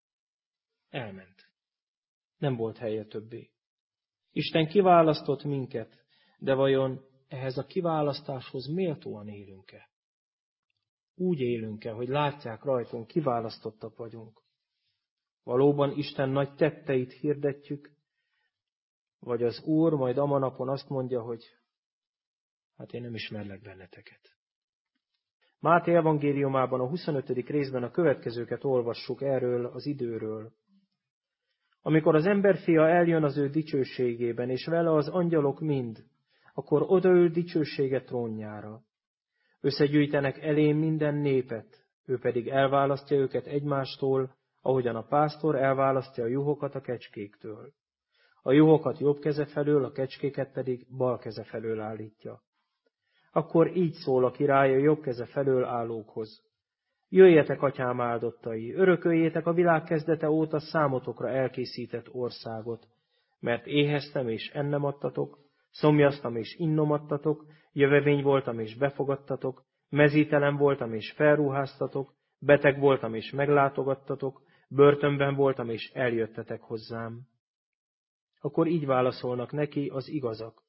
Elment. Nem volt helye többé. Isten kiválasztott minket, de vajon ehhez a kiválasztáshoz méltóan élünk-e? Úgy élünk-e, hogy látják rajtunk, kiválasztottak vagyunk? Valóban Isten nagy tetteit hirdetjük, vagy az Úr majd a napon azt mondja, hogy hát én nem ismerlek benneteket. Máté evangéliumában a 25. részben a következőket olvassuk erről az időről. Amikor az emberfia eljön az ő dicsőségében, és vele az angyalok mind, akkor odaül dicsősége trónjára. Összegyűjtenek elém minden népet, ő pedig elválasztja őket egymástól, ahogyan a pásztor elválasztja a juhokat a kecskéktől. A juhokat jobb keze felől, a kecskéket pedig bal keze felől állítja. Akkor így szól a király a jobb keze felől állókhoz. Jöjjetek, atyám áldottai, örököljétek a világ kezdete óta számotokra elkészített országot, mert éheztem és ennem adtatok, Szomjaztam és innom adtatok, jövevény voltam és befogadtatok, mezítelen voltam és felruháztatok, beteg voltam és meglátogattatok, börtönben voltam és eljöttetek hozzám. Akkor így válaszolnak neki az igazak.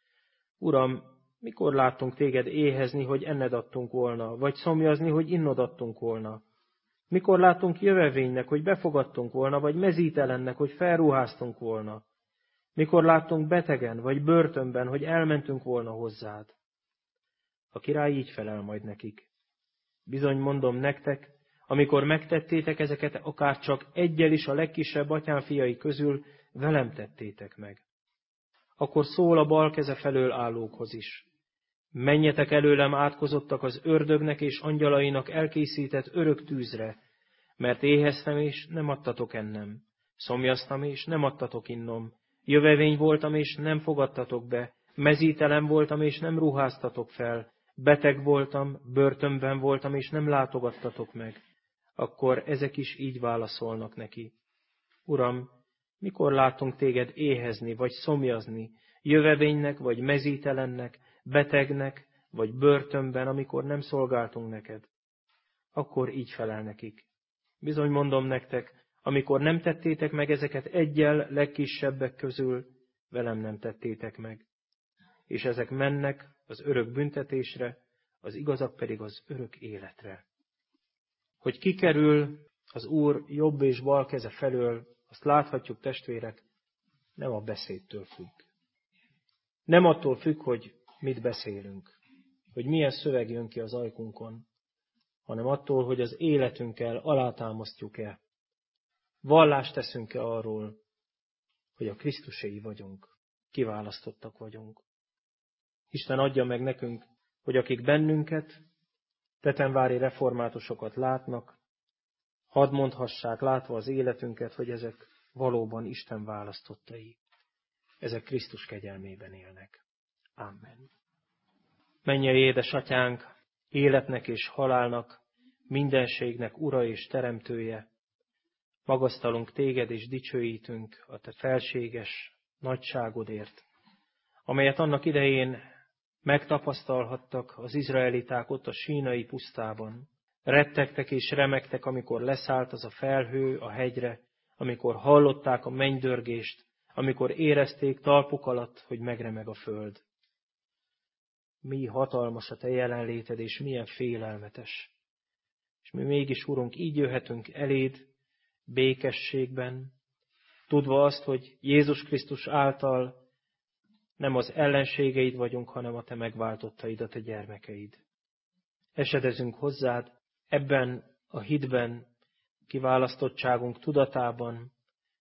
Uram, mikor láttunk téged éhezni, hogy enned adtunk volna, vagy szomjazni, hogy innod adtunk volna? Mikor láttunk jövevénynek, hogy befogadtunk volna, vagy mezítelennek, hogy felruháztunk volna? Mikor láttunk betegen, vagy börtönben, hogy elmentünk volna hozzád? A király így felel majd nekik. Bizony mondom nektek, amikor megtettétek ezeket, akár csak eggyel is a legkisebb atyám fiai közül, velem tettétek meg. Akkor szól a bal keze felől állókhoz is. Menjetek előlem átkozottak az ördögnek és angyalainak elkészített örök tűzre, mert éheztem és nem adtatok ennem, szomjaztam és nem adtatok innom, jövevény voltam és nem fogadtatok be, mezítelen voltam és nem ruháztatok fel, beteg voltam, börtönben voltam és nem látogattatok meg. Akkor ezek is így válaszolnak neki. Uram, mikor látunk téged éhezni vagy szomjazni, jövevénynek vagy mezítelennek, betegnek vagy börtönben, amikor nem szolgáltunk neked? Akkor így felel nekik. Bizony mondom nektek, amikor nem tettétek meg ezeket eggyel legkisebbek közül, velem nem tettétek meg. És ezek mennek az örök büntetésre, az igazak pedig az örök életre. Hogy kikerül az Úr jobb és bal keze felől, azt láthatjuk, testvérek, nem a beszédtől függ. Nem attól függ, hogy mit beszélünk, hogy milyen szöveg jön ki az ajkunkon, hanem attól, hogy az életünkkel alátámasztjuk-e. Vallást teszünk-e arról, hogy a Krisztuséi vagyunk, kiválasztottak vagyunk. Isten adja meg nekünk, hogy akik bennünket, tetenvári reformátusokat látnak, hadd mondhassák, látva az életünket, hogy ezek valóban Isten választottai. Ezek Krisztus kegyelmében élnek. Amen. Mennyei édesatyánk, életnek és halálnak, mindenségnek Ura és Teremtője, magasztalunk téged és dicsőítünk a te felséges nagyságodért, amelyet annak idején megtapasztalhattak az izraeliták ott a sínai pusztában. Rettegtek és remegtek, amikor leszállt az a felhő a hegyre, amikor hallották a mennydörgést, amikor érezték talpuk alatt, hogy megremeg a föld. Mi hatalmas a te jelenléted, és milyen félelmetes. És mi mégis, Urunk, így jöhetünk eléd békességben, tudva azt, hogy Jézus Krisztus által nem az ellenségeid vagyunk, hanem a te megváltottaid, a te gyermekeid. Esedezünk hozzád ebben a hitben, kiválasztottságunk tudatában,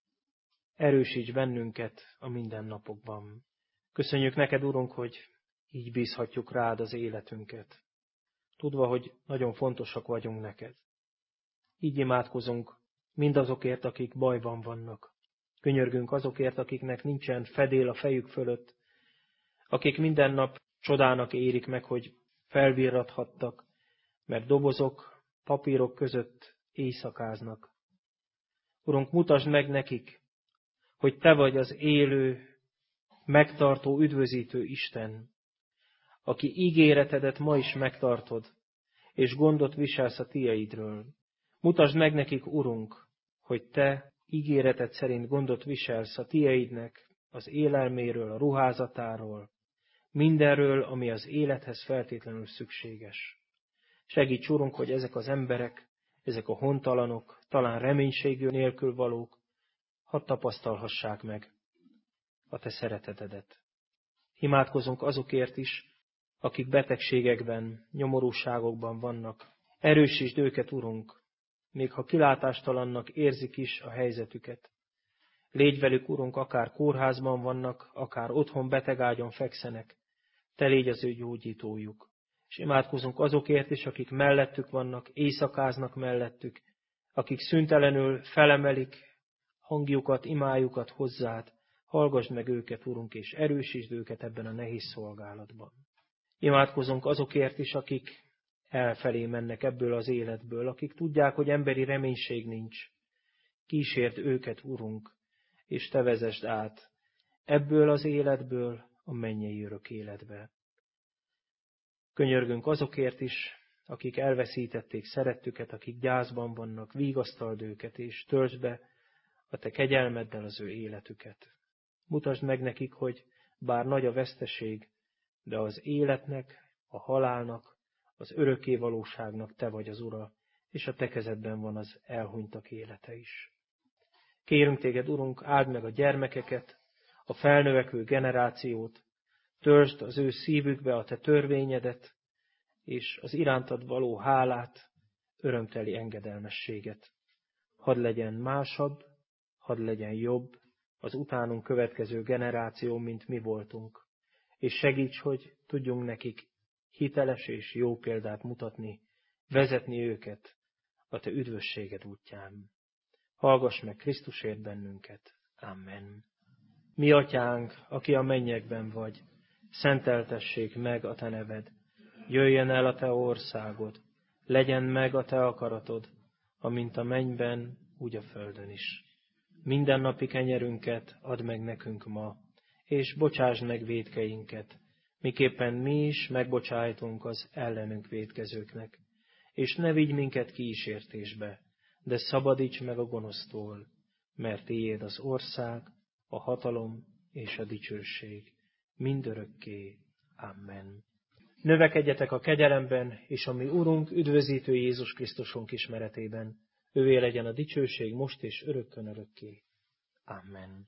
erősíts bennünket a mindennapokban. Köszönjük neked, Urunk, hogy így bízhatjuk rád az életünket, tudva, hogy nagyon fontosak vagyunk neked. Így imádkozunk mindazokért, akik bajban vannak. Könyörgünk azokért, akiknek nincsen fedél a fejük fölött, akik minden nap csodának érik meg, hogy felvirrathattak, mert dobozok, papírok között éjszakáznak. Urunk, mutasd meg nekik, hogy te vagy az élő, megtartó, üdvözítő Isten, aki ígéretedet ma is megtartod, és gondot viselsz a tieidről. Mutasd meg nekik, Urunk, hogy te ígéreted szerint gondot viselsz a tieidnek, az élelméről, a ruházatáról, mindenről, ami az élethez feltétlenül szükséges. Segíts, Urunk, hogy ezek az emberek, ezek a hontalanok, talán reménységű nélkül valók, hadd tapasztalhassák meg a te szeretetedet. Imádkozunk azokért is, akik betegségekben, nyomorúságokban vannak. Erősítsd őket, Urunk, még ha kilátástalannak érzik is a helyzetüket. Légy velük, Urunk, akár kórházban vannak, akár otthon betegágyon fekszenek. Te légy az ő gyógyítójuk. És imádkozunk azokért is, akik mellettük vannak, éjszakáznak mellettük, akik szüntelenül felemelik hangjukat, imájukat hozzád. Hallgasd meg őket, Urunk, és erősítsd őket ebben a nehéz szolgálatban. Imádkozunk azokért is, akik elfelé mennek ebből az életből, akik tudják, hogy emberi reménység nincs. Kísérd őket, Urunk, és te vezesd át ebből az életből a mennyei örök életbe. Könyörgünk azokért is, akik elveszítették szerettüket, akik gyászban vannak, vigasztald őket, és töltsd be a te kegyelmeddel az ő életüket. Mutasd meg nekik, hogy bár nagy a veszteség, de az életnek, a halálnak, az örökké valóságnak te vagy az Ura, és a te kezedben van az elhunytak élete is. Kérünk téged, Urunk, áld meg a gyermekeket, a felnövekvő generációt, töltsd az ő szívükbe a te törvényedet, és az irántad való hálát, örömteli engedelmességet. Hadd legyen másabb, hadd legyen jobb az utánunk következő generáció, mint mi voltunk, és segíts, hogy tudjunk nekik hiteles és jó példát mutatni, vezetni őket a te üdvösséged útján. Hallgass meg Krisztusért bennünket. Amen. Mi atyánk, aki a mennyekben vagy, szenteltessék meg a te neved. Jöjjön el a te országod, legyen meg a te akaratod, amint a mennyben, úgy a földön is. Mindennapi kenyerünket add meg nekünk ma, és bocsásd meg vétkeinket, miképpen mi is megbocsájtunk az ellenünk vétkezőknek. És ne vigy minket kísértésbe, de szabadíts meg a gonosztól, mert tiéd az ország, a hatalom és a dicsőség, mindörökké. Amen. Növekedjetek a kegyelemben, és a mi Urunk, üdvözítő Jézus Krisztusunk ismeretében. Ővé legyen a dicsőség most és örökkön örökké. Amen.